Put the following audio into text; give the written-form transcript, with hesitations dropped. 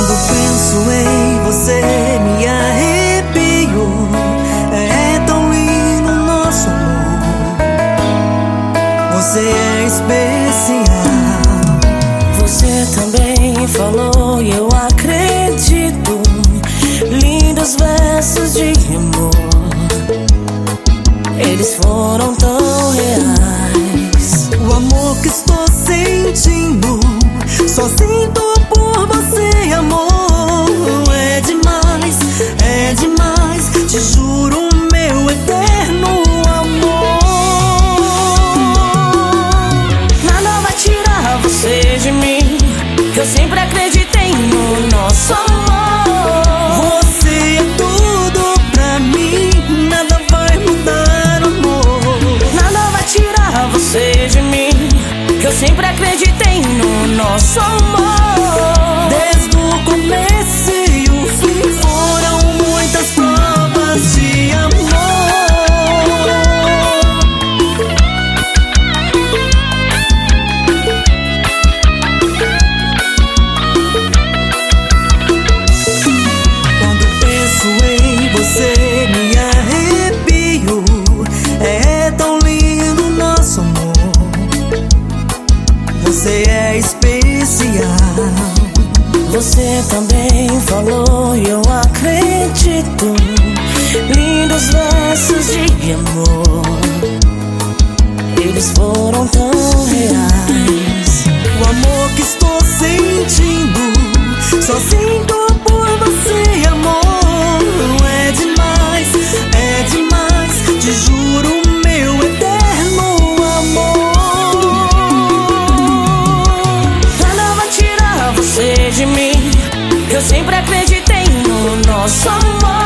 Quando penso em você me arrepio. É tão lindo nosso amor. Você é especial. Você também falou e eu acredito. Lindos versos de amor, eles foram tão reais. O amor que estou sentindo, só sinto por você, amor. É demais, te juro, meu eterno amor. Nada vai tirar você de mim, que eu sempre acreditei no nosso amor. Você é tudo pra mim, nada vai mudar, amor. Nada vai tirar você de mim, que eu sempre acreditei no nosso amor. Desde o começo e o fim foram muitas provas de amor. Quando penso em você me arrepio. É tão lindo nosso amor. Você é especial. Você também falou e eu acredito. Lindos versos de amor, eles foram tão reais. O amor que estou sentindo, só sinto por você, amor. É demais, te juro, meu eterno amor. Nada vai tirar você de mim, que eu sempre acreditei no nosso amor.